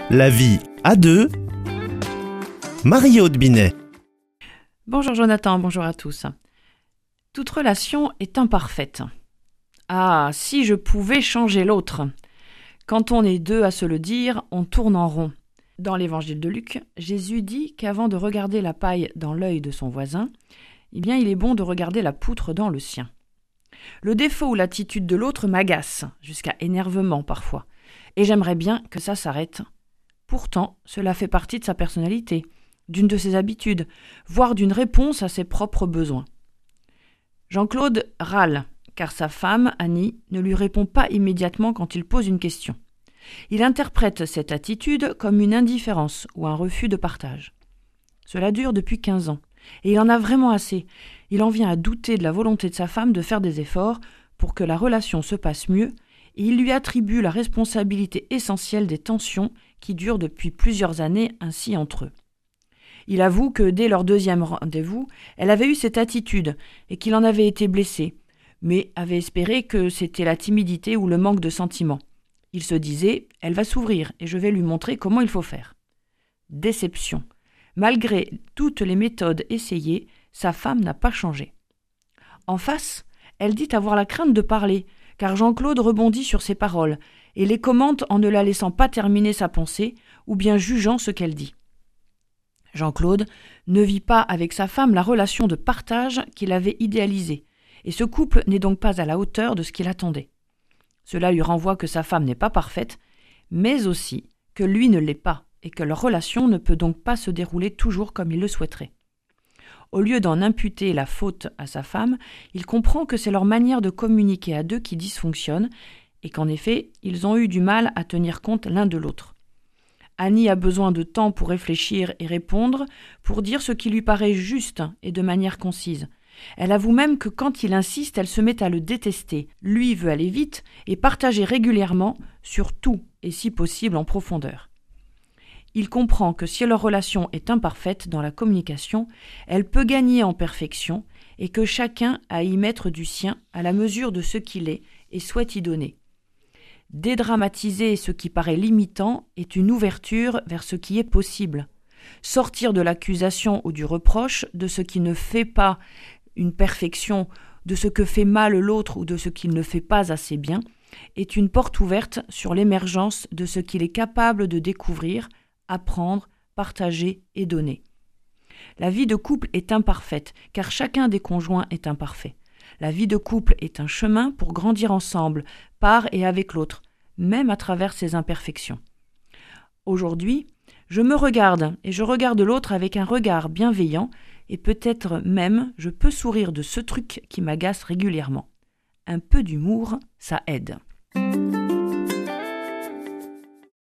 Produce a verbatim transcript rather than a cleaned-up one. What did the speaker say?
La vie à deux. Marie-Aude Binet. Bonjour Jonathan, bonjour à tous. Toute relation est imparfaite. Ah, si je pouvais changer l'autre. Quand on est deux à se le dire, on tourne en rond. Dans l'évangile de Luc, Jésus dit qu'avant de regarder la paille dans l'œil de son voisin, eh bien, il est bon de regarder la poutre dans le sien. Le défaut ou l'attitude de l'autre m'agace, jusqu'à énervement parfois, et j'aimerais bien que ça s'arrête. Pourtant, cela fait partie de sa personnalité, d'une de ses habitudes, voire d'une réponse à ses propres besoins. Jean-Claude râle, car sa femme, Annie, ne lui répond pas immédiatement quand il pose une question. Il interprète cette attitude comme une indifférence ou un refus de partage. Cela dure depuis quinze ans, et il en a vraiment assez. Il en vient à douter de la volonté de sa femme de faire des efforts pour que la relation se passe mieux, et il lui attribue la responsabilité essentielle des tensions qui durent depuis plusieurs années ainsi entre eux. Il avoue que dès leur deuxième rendez-vous, elle avait eu cette attitude et qu'il en avait été blessé, mais avait espéré que c'était la timidité ou le manque de sentiments. Il se disait « elle va s'ouvrir et je vais lui montrer comment il faut faire ». Déception. Malgré toutes les méthodes essayées, sa femme n'a pas changé. En face, elle dit avoir la crainte de parler, car Jean-Claude rebondit sur ses paroles et les commente en ne la laissant pas terminer sa pensée ou bien jugeant ce qu'elle dit. Jean-Claude ne vit pas avec sa femme la relation de partage qu'il avait idéalisée, et ce couple n'est donc pas à la hauteur de ce qu'il attendait. Cela lui renvoie que sa femme n'est pas parfaite, mais aussi que lui ne l'est pas, et que leur relation ne peut donc pas se dérouler toujours comme il le souhaiterait. Au lieu d'en imputer la faute à sa femme, il comprend que c'est leur manière de communiquer à deux qui dysfonctionne, et qu'en effet, ils ont eu du mal à tenir compte l'un de l'autre. Annie a besoin de temps pour réfléchir et répondre, pour dire ce qui lui paraît juste et de manière concise. Elle avoue même que quand il insiste, elle se met à le détester. Lui veut aller vite et partager régulièrement sur tout et si possible en profondeur. Il comprend que si leur relation est imparfaite dans la communication, elle peut gagner en perfection et que chacun a à y mettre du sien à la mesure de ce qu'il est et souhaite y donner. Dédramatiser ce qui paraît limitant est une ouverture vers ce qui est possible. Sortir de l'accusation ou du reproche, de ce qui ne fait pas une perfection, de ce que fait mal l'autre ou de ce qu'il ne fait pas assez bien, est une porte ouverte sur l'émergence de ce qu'il est capable de découvrir, apprendre, partager et donner. La vie de couple est imparfaite, car chacun des conjoints est imparfait. La vie de couple est un chemin pour grandir ensemble, par et avec l'autre, même à travers ses imperfections. Aujourd'hui, je me regarde et je regarde l'autre avec un regard bienveillant et peut-être même je peux sourire de ce truc qui m'agace régulièrement. Un peu d'humour, ça aide.